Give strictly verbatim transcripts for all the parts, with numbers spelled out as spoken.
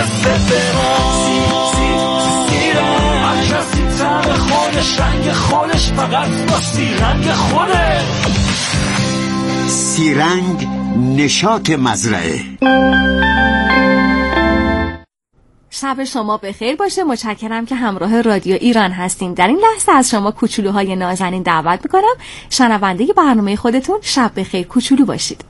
رنگ خودش فقط با سیرنگ خودش. سیرنگ نشاط مزرعه. شب شما بخیر باشه. متشکرم که همراه رادیو ایران هستین. در این لحظه از شما کوچولوهای نازنین دعوت میکنم شنونده برنامه خودتون شب بخیر کوچولو باشید.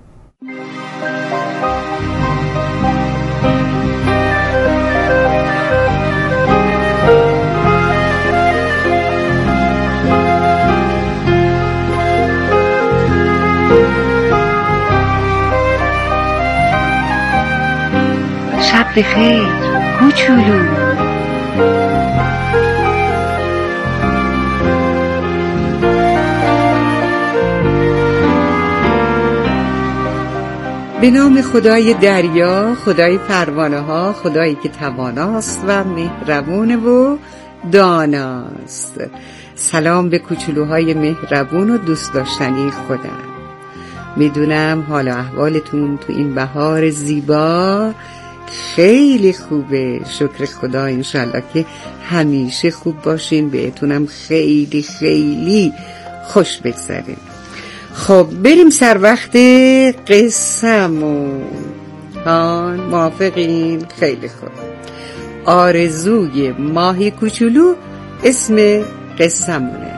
شب بخیر کوچولو. به نام خدای دریا، خدای پروانه ها، خدایی که تواناست و مهربونه و داناست. سلام به کوچولوهای مهربون و دوست داشتنی خودم. میدونم حال و احوالتون تو این بهار زیبا خیلی خوبه. شکر خدا، انشالله که همیشه خوب باشین، بهتونم خیلی خیلی خوش بگذره. خب بریم سر وقت قصه‌مون. ها موافقین؟ خیلی خوب. آرزوی ماهی کوچولو اسم قصه‌مونه.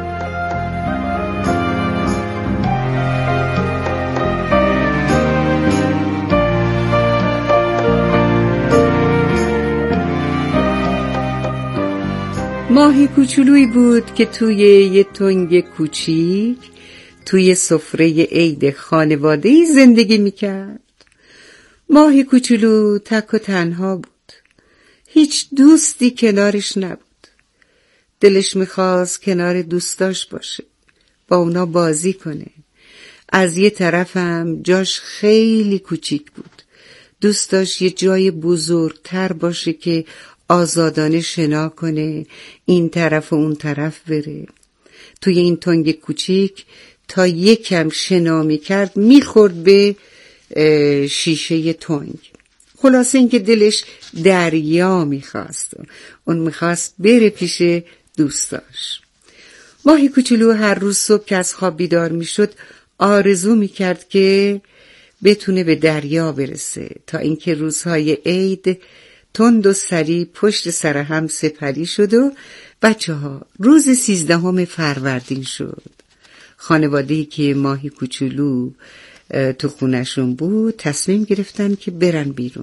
ماهی کوچولویی بود که توی یه تنگ کوچیک توی سفره عید خانواده‌ای زندگی میکرد. ماهی کوچولو تک و تنها بود. هیچ دوستی کنارش نبود. دلش میخواست کنار دوستاش باشه، با اونا بازی کنه. از یه طرف هم جاش خیلی کوچیک بود. دوست داشت یه جای بزرگتر باشه که آزادانه شنا کنه، این طرف و اون طرف بره. توی این تنگ کوچیک تا یکم شنا میکرد میخورد به شیشه تنگ. خلاصه این که دلش دریا میخواست. اون میخواست بره پیش دوستاش. ماهی کوچولو هر روز صبح که از خواب بیدار میشد آرزو میکرد که بتونه به دریا برسه، تا اینکه روزهای عید تند و سری پشت سر هم سپری شد و بچه ها روز سیزدهم فروردین شد. خانواده‌ای که ماهی کوچولو تو خونشون بود تصمیم گرفتن که برن بیرون.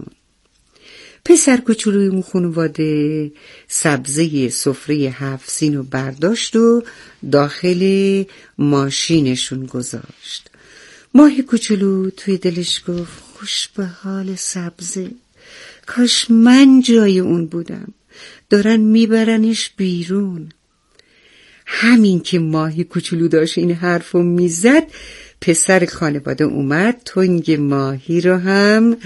پسر کوچولوی اون خانواده سبزه سفره هفت سین رو برداشت و داخل ماشینشون گذاشت. ماهی کوچولو توی دلش گفت خوش به حال سبزه، کاش من جای اون بودم، دارن میبرنش بیرون. همین که ماهی کوچولو داشت این حرفو میزد، پسر خانواده اومد تنگ ماهی رو هم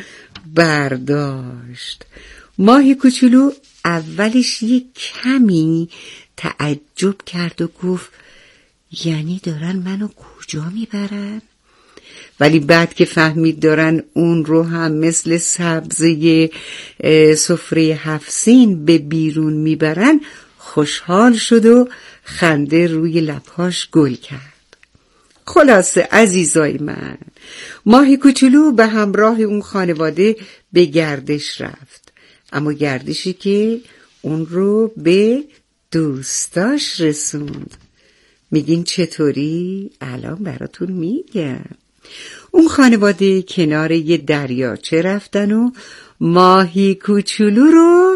برداشت. ماهی کوچولو اولش یک کمی تعجب کرد و گفت یعنی دارن منو کجا میبرن؟ ولی بعد که فهمید دارن اون رو هم مثل سبزه سفره هفت سین به بیرون میبرن خوشحال شد و خنده روی لبهاش گل کرد. خلاصه عزیزای من، ماهی کوچولو به همراه اون خانواده به گردش رفت، اما گردشی که اون رو به دوستاش رسوند. میگین چطوری؟ الان براتون میگم. اون خانواده کنار یه دریاچه رفتن و ماهی کوچولو رو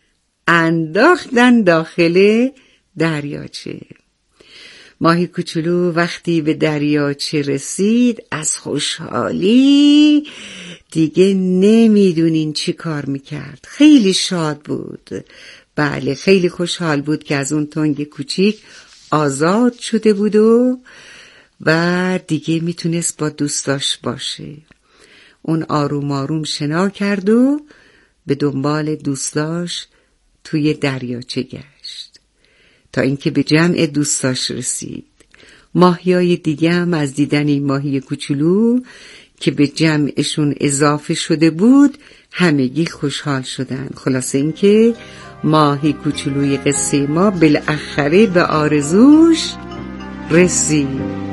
انداختن داخل دریاچه. ماهی کوچولو وقتی به دریاچه رسید از خوشحالی دیگه نمیدونین چی کار میکرد. خیلی شاد بود. بله خیلی خوشحال بود که از اون تنگ کوچیک آزاد شده بود و و دیگه میتونست با دوستاش باشه. اون آروم آروم شنا کرد و به دنبال دوستاش توی دریاچه گشت تا اینکه به جمع دوستاش رسید. ماهیای دیگه هم از دیدن این ماهی کوچولو که به جمعشون اضافه شده بود همگی خوشحال شدن. خلاصه این که ماهی کوچولوی قصه ما بالاخره به آرزوش رسید.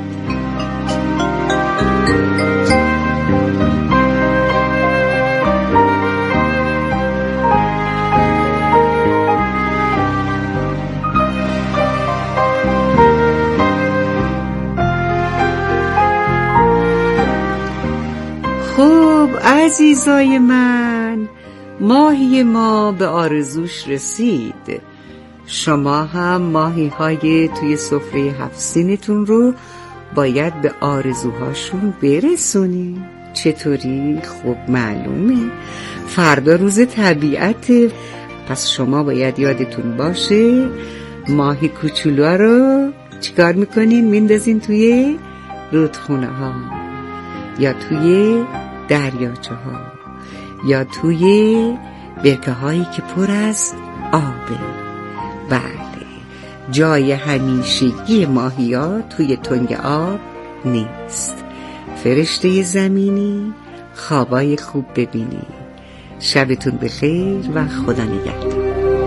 خب عزیزای من، ماهی ما به آرزوش رسید. شما هم ماهی های توی سفره هفت سینتون رو باید به آرزوهاشون برسونید. چطوری؟ خب معلومه فردا روز طبیعته، پس شما باید یادتون باشه ماهی کوچولوها رو چیکار میکنین؟ میندازین توی رودخونه ها یا توی دریاچه ها یا توی برکه هایی که پر از آبه. بله، جای همیشگی ماهی ها توی تنگ آب نیست. فرشته زمینی، خوابای خوب ببینی. شبتون بخیر و خدا نگهدار.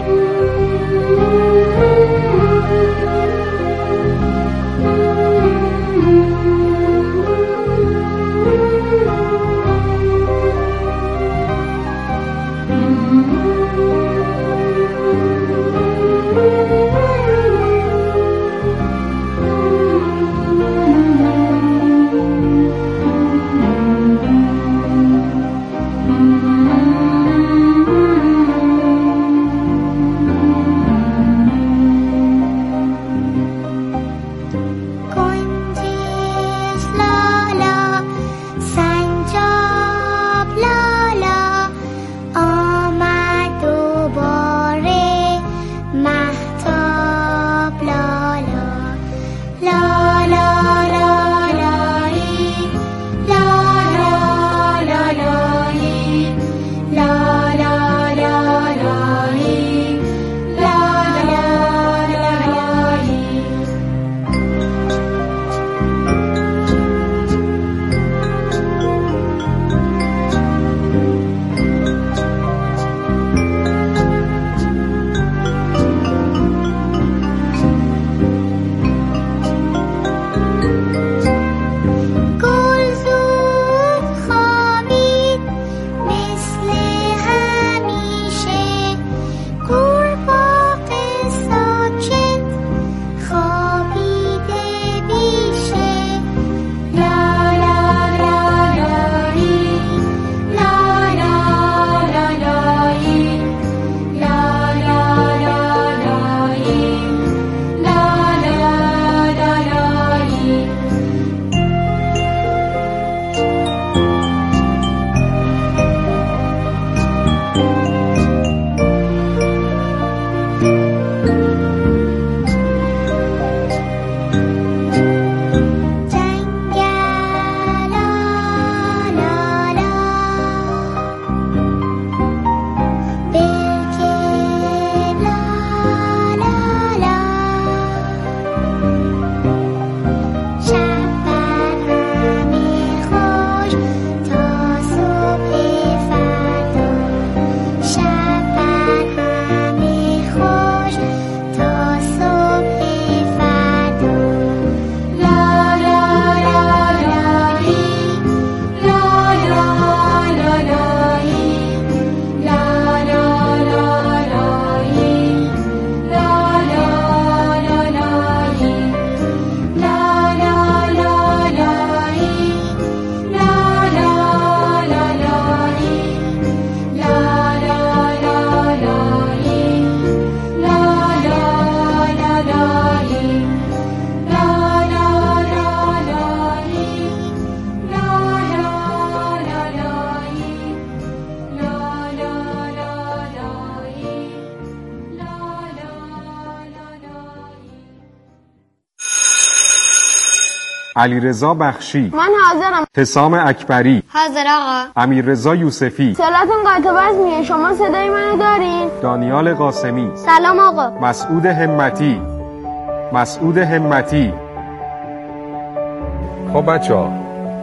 علیرضا بخشی. من حاضرم. حسام اکبری. حاضر آقا. امیررضا یوسفی. صلاتون قطع بس میه. شما صدای منو دارین؟ دانیال قاسمی. سلام آقا. مسعود همتی. مسعود همتی. خب بچه‌ها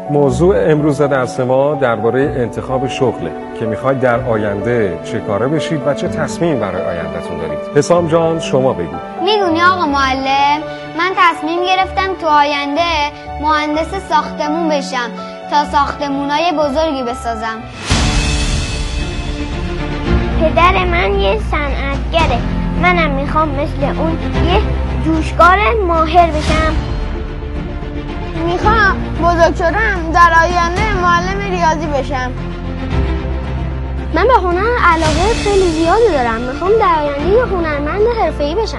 موضوع امروز درس ما درباره انتخاب شغله که میخواید در آینده چه کاره بشید و چه تصمیم برای آیندهتون دارید. حسام جان شما بگید. میدونی آقا معلم، من تصمیم گرفتم تو آینده مهندس ساختمون بشم تا ساختمونای بزرگی بسازم. پدر من یه صنعتگره، منم میخوام مثل اون یه جوشکار ماهر بشم. میخوام بزرگ شدم در آینده معلم ریاضی بشم. من به هنر علاقه خیلی زیادی دارم، میخوام در آینده یه هنرمند حرفه‌ای بشم.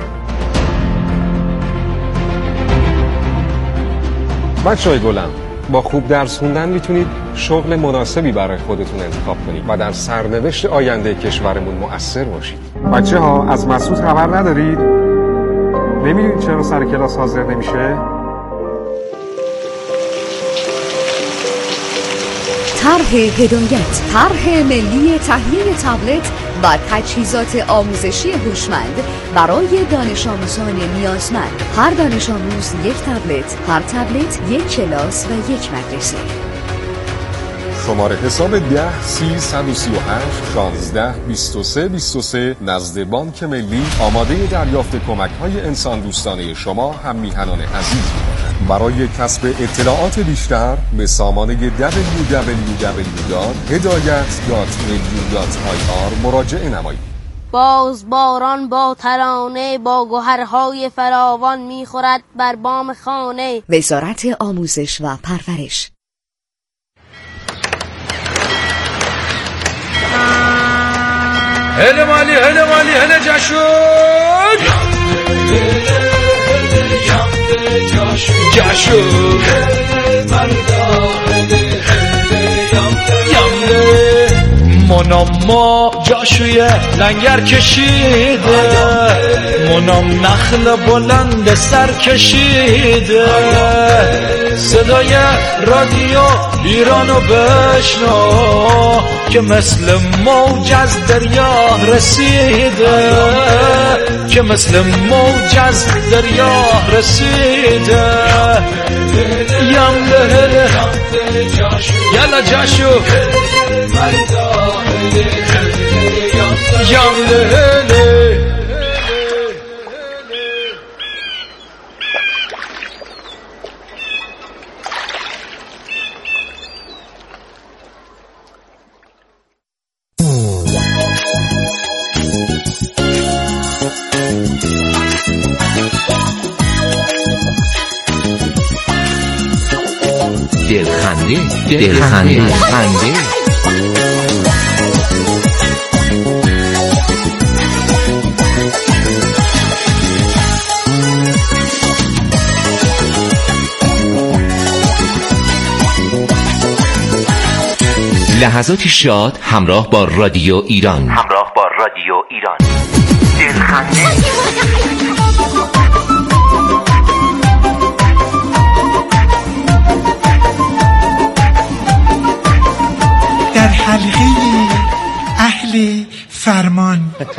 بچه‌های گلم، با خوب درس خوندن میتونید شغل مناسبی برای خودتون انتخاب کنید و در سرنوشت آینده کشورمون مؤثر باشید. بچه ها از مسعود خبر ندارید؟ نمیدونید چرا سر کلاس حاضر نمیشه؟ طرح هدایت، طرح ملی تهیه تبلت و تجهیزات آموزشی هوشمند برای دانش آموزان نیازمند. هر دانش آموز یک تبلت، هر تبلت یک کلاس و یک مدرسه. شماره حساب ده سی صد و سی و هشت شانزده بیست و سه بیست و سه نزد بانک ملی آماده دریافت کمک‌های انسان دوستانه شما هم میهنان عزیز میباشد. برای کسب اطلاعات بیشتر به سامانه دبلیو دبلیو دبلیو دات هدایت دات ملی دات آی آر مراجعه نمایید. باز باران با ترانه با گوهرهای فراوان میخورد بر بام خانه. وزارت آموزش و پرورش. هله مالی هله مالی هله جشون جشون منم ما جاشوی لنگر کشیده، منم نخل بلند سر کشیده، صدای رادیو ایرانو بشنو که مثل موج از دریا رسیده، که مثل موج از دریا رسیده. یم بهله یلا جاشو یم بهله. دلخنده دلخنده خنده لحظاتی شاد همراه با رادیو ایران، همراه با رادیو ایران. دلخنده. در حلقه اهل فرمان.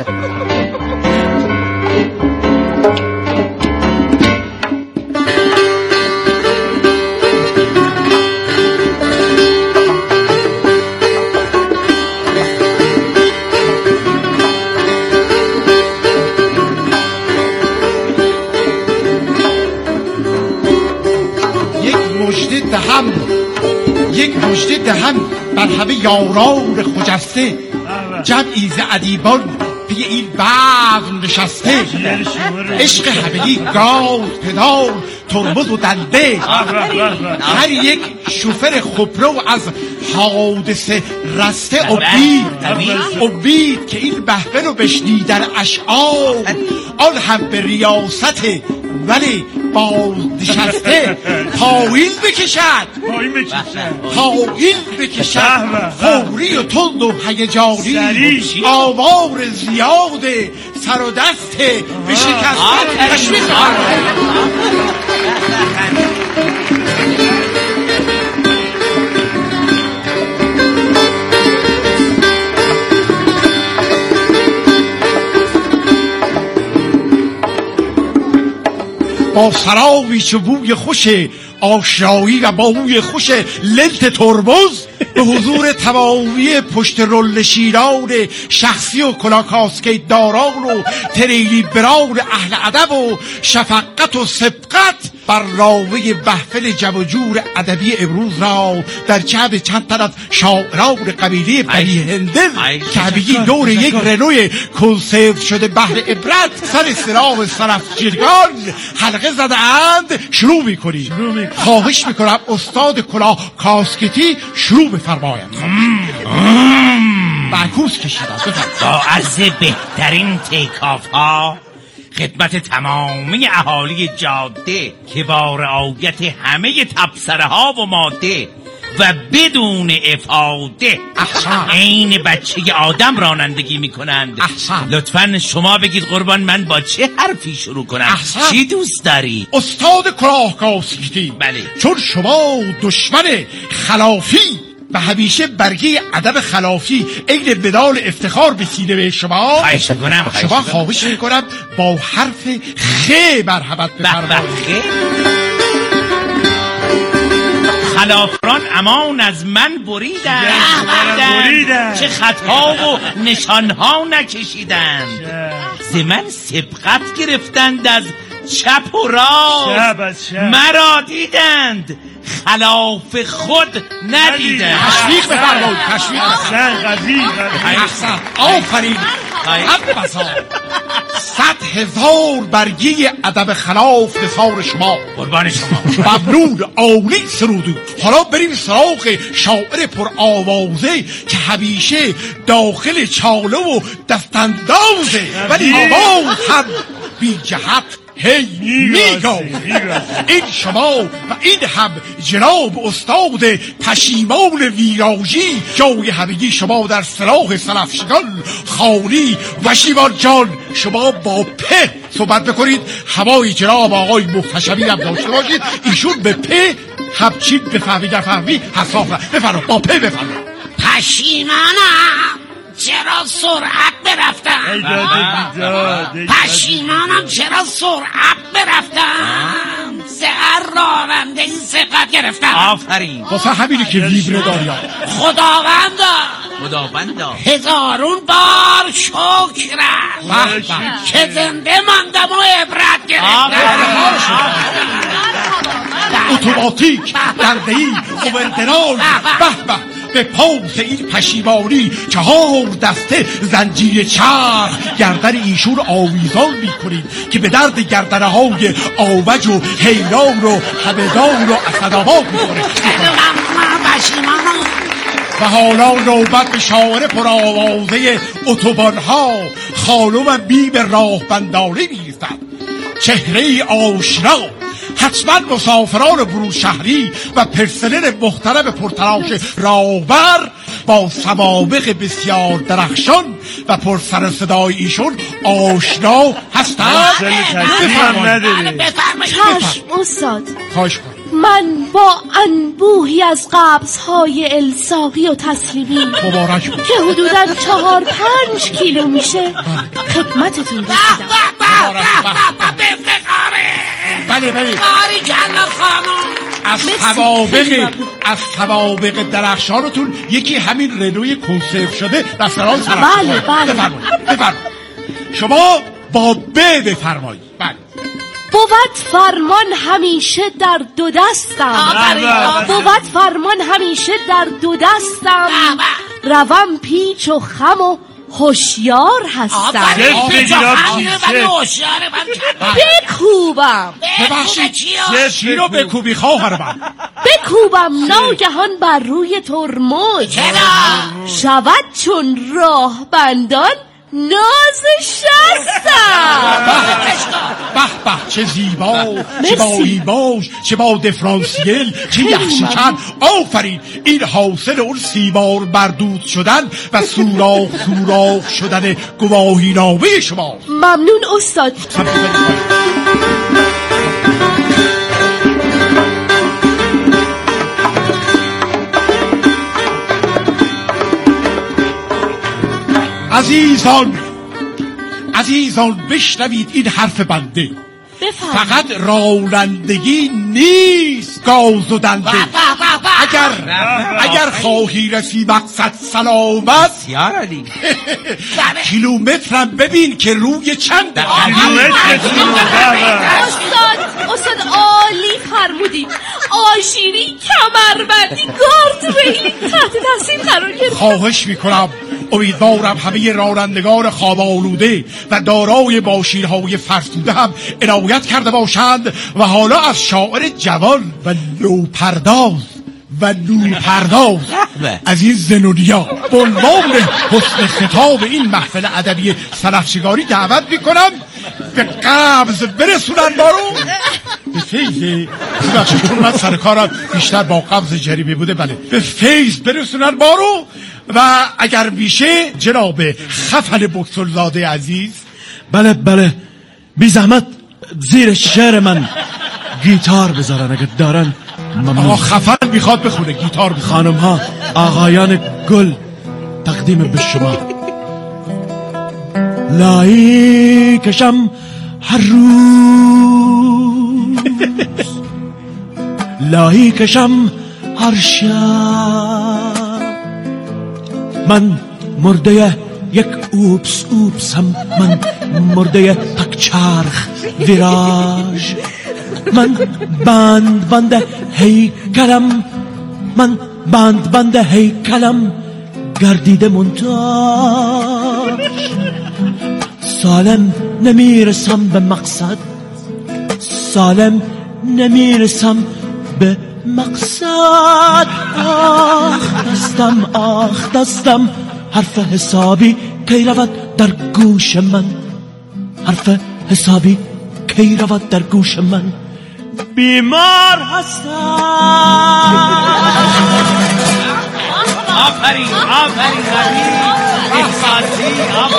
دهم یک مژده دهم بر همه یاران خجسته، جمعی ز ادیبان پی این بزم نشسته، عشق همگی گاز پدال ترمز و دنده، هر یک شوفر خبرو از حادثه رسته امید امید که این بهبه رو بشنی در اشعار، آن هم به ریاست ولی باز نشسته، پایین بکشد پایین بکشد فوری و تند و هیجانی، آوار زیاد سر و دست بشکسته تشویق. با سراوی چو بوی خوش آشنایی و با بوی خوش لنت ترمز به حضور تمامی پشت رول شیران شخصی و کلاه کاسکیت داران و تریلی بران اهل ادب و شفقت و سبقت بر راوی محفل جمع و جور ادبی امروز را در جمع چند تن از شاعران قبیله بنی هندل که همگی دور یک رنوی کنسرو شده بهر عبرت سر سراغ سرفجیرگان حلقه زده اند شروع میکنیم. خواهش میکنم استاد کلاه کاسکتی شروع بفرماید. معکوس کشیدم با عرض بهترین تیکاف ها خدمت تمامی اهالی جاده که با رعایت همه تبصره ها و ماده و بدون افاده عین بچه آدم رانندگی میکنند، لطفاً شما بگید قربان من با چه حرفی شروع کنم؟ احسن. چی دوست داری؟ استاد کلاه کاسکتی. بله. چون شما دشمن خلافی و همیشه برگه ادب خلافی عین مدال افتخار به سینه به شما خواهش میکنم شما خواهش میکنم با حرف خ مرحمت بفرمایید. خلافران امان از من بریدند، بریدند. چه خطا و نشانها نکشیدند، ز من سبقت گرفتند از چپ و راست، مرا دیدند خلاف خود ندیدند. تشویق بفرمایید. تشویق احسن قضیه احسن آفرین. حق بسا صد هزار برگی ادب خلاف نثار شما. قربان شما. ممنون. عالی سرودو. حالا بریم سراغ شاعر پر آوازه که همیشه داخل چاله و دستاندازه ولی آواز هم بی جهت هی میگو. این شما و این هم جناب استاد پشیمان ویراژی جای همگی شما در سراغ سرفشگان خالی و شیوان جان شما با په صحبت بکنید. هوای جناب آقای محتشمی هم داشته باشید. ایشون به په همچین بفهمی نفهمی حساس بفرما. با په بفرما. پشیمانم چرا سرعت برفتم، پشیمانم چرا سرعت برفتم، سهر راننده این سبقت گرفتم. آفرین. واسه همینی که لیبره داریم. خداوندا خداوندا هزارون بار شکرم که زنده ماندم و عبرت گرفتم. اتوماتیک دردهی اوبرتنال به به به پاس این پشیمانی چهار دسته زنجیر چرخ گردن ایشون آویزان میکنید که به درد گردنه های آوج و حیران و همدان و اسدآباد میکنه. و حالا نوبت به شاعر پر آوازه اتوبان ها خانم بیم راه بندانه میرسد. چهره آشنا حتما مسافران برون شهری و پرسنل محترم پرتراش راهبر با سوابق بسیار درخشان و پر سر صدای ایشون آشنا هستند. چشم استاد. خواهش کنم. من با انبوهی از قبض‌های الساقی و تسلیمی مبارک بود که حدوداً چهار پنج کیلو میشه خدمتتون رسیدم. بله بله. باری جلال خانم از سوابق از سوابق درخشانتون یکی همین رنوی کنسرو شده در سران سران. بله بله. بفرمایید بفرمایید. شما با ب بفرمایید. بله. بود فرمان همیشه در دو دستم، بود فرمان همیشه در دو دستم، روم پیچ و خم و هوشیار هستم. بکوبم چی رو بکوبی خواهر من؟ بکوبم ناگهان بر روی ترمز شود چون راه بندان ناز شستم. به به چه زیبا، چه با ایباش، چه با دفرانسیل، چه یخشکن. آفرین. این حاصل اون سیمار مردود شدن و سوراخ سوراخ شدن گواهی نامه شما. ممنون استاد. عزیزان عزیزان بشنوید این حرف بنده. فقط رانندگی نیست گاز و دنده. اگر اگر خواهی رسی مقصد سلامت کیلومترم ببین که روی چند استاد استاد عالی فرمودید. آژیری، کمربندی، گارد ریلی تحت تاثیر قرار گرفت. خواهش میکنم امیدوارم همه رانندگان خواب آلوده و دارای باشیرهای فرسوده هم عنایت کرده باشند و حالا از شاعر جوان و نوپرداز و نورپرداز از این زنونیا به عنوان حسن خطاب این محفل ادبی سلفچگاری دعوت میکنم به قبض برسونن بارو به فیض چون من سر کارم بیشتر با قبض جریمه بوده. بله به فیض برسونن بارو و اگر میشه جناب خفن بکسلزاده عزیز. بله بله بی زحمت زیر شعر من گیتار بذارن اگر دارن. آقا خفن میخواد بخونه گیتار بخونه. خانم ها آقایان گل تقدیم به شما. لایی کشم هر روز لایی کشم هر شب من مرده یک اوپس اوپس هم من مرده تک چرخ ویراژ من بند بند هیکلم من بند بند هیکلم گردیده منتاج سالم نمیرسم به مقصد سالم نمیرسم به مقصد. آخ دستم آخ دستم حرف حسابی کی رود در گوش من حرف حسابی کی رود در گوش من بیمار هستم. آفرین آفرین احساسی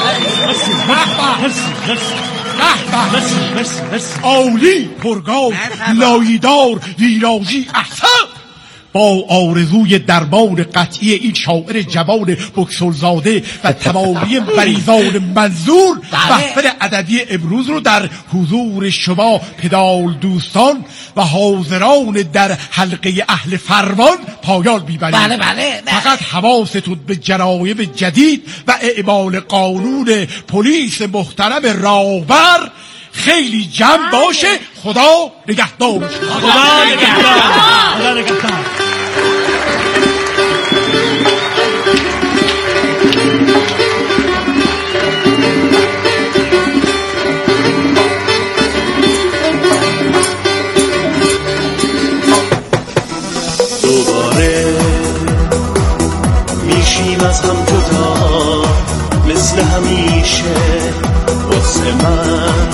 آفرین عالی پرگاو لایدار ویراژی احسن. با آرزوی دربان قطعی این شاعر جوان بکسلزاده و تمامی مریضان منظور محفل ادبی امروز رو در حضور شما پدال دوستان و حاضران در حلقه اهل فرمان پایان میبریم. بله بله فقط حواستون به جرایم جدید و اعمال قانون پلیس محترم راهبر خیلی جمع باشه. خدا نگهدار. خدا نگهدار. خدا نگهدار. دوباره میشیم از هم جدا مثل همیشه واسه من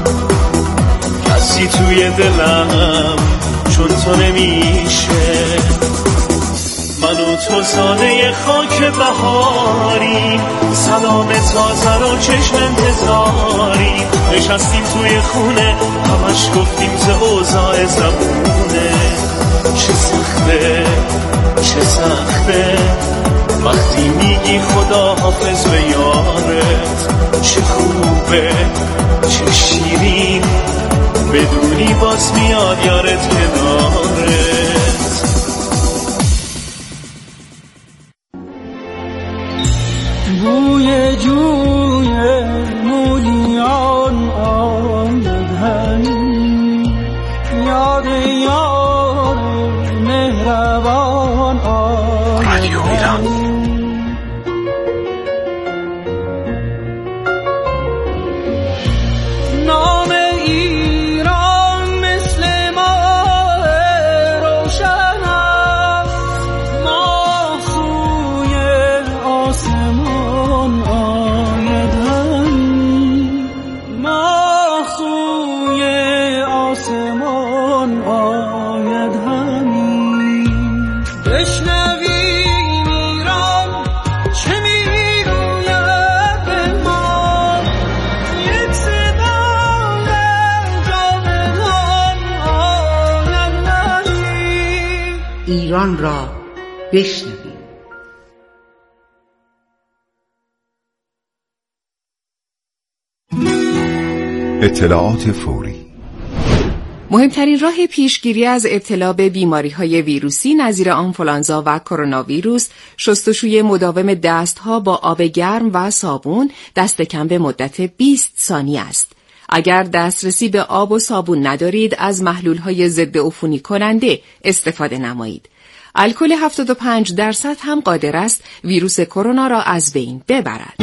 کسی توی دلم چون تو نمیشه. من و تو ساده خاک بهاری سلام تازه رو چشم انتظاری نشستیم توی خونه همش گفتیم ز اوضاع زمونه. چه سخته چه سخته وقتی میگی خدا حافظ به یارت. چه خوبه چه شیرین بدونی باز میاد یارت کنارت. بوی جوی مولیان آمد همی یاد یار مهربان آمد رادیو ایران. نام ایران مثل ماه روشن است ماه سوی آسمان آید همی ماه سوی آسمان آید همی. بشنویم ایران چه میگوید به ما یک صدای جاودان آید همی. ایران را بشنویم. اطلاعات فوری. مهمترین راه پیشگیری از ابتلا به بیماری‌های ویروسی نظیر آنفولانزا و کرونا ویروس شستشوی مداوم دست‌ها با آب گرم و صابون دست کم به مدت بیست ثانیه است. اگر دسترسی به آب و صابون ندارید از محلول‌های ضد عفونی کننده استفاده نمایید. الکل هفتاد و پنج درصد هم قادر است ویروس کرونا را از بین ببرد.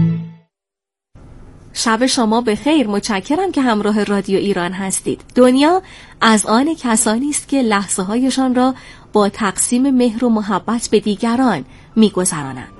شب شما بخیر. متشکرم که همراه رادیو ایران هستید. دنیا از آن کسانی است که لحظه هایشان را با تقسیم مهر و محبت به دیگران می‌گذرانند.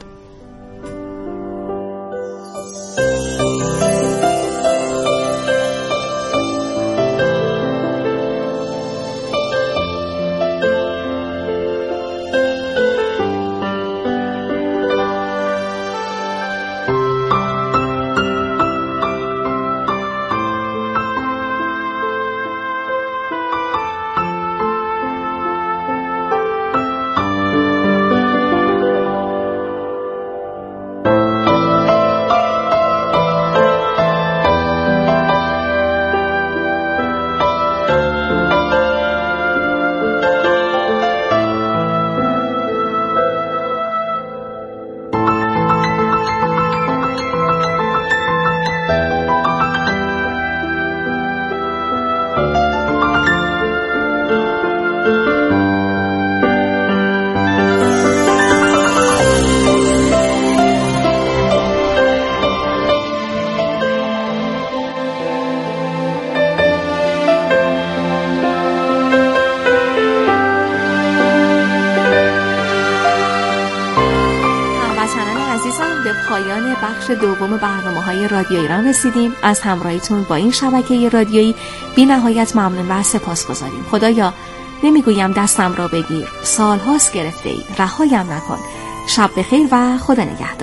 پایان بخش دوم برنامه‌های رادیو ایران رسیدیم. از همراهیتون با این شبکه رادیویی بی نهایت ممنون و سپاسگزاریم. خدایا نمیگویم دستم را بگیر، سالهاست گرفته ای، رهایم نکن. شب بخیر و خدا نگهدار.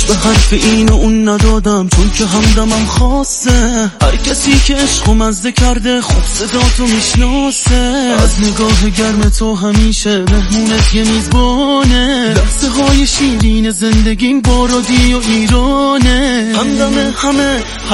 به حرف این و اون ندادم چون که همدمم خاصه. هر کسی که عشقو مزده کرده خوب صداتو میشناسه. از نگاه گرم تو همیشه مهمونت یه میزبانه. لحظه های شیرین زندگیم با رادیو ایرانه. همدم همه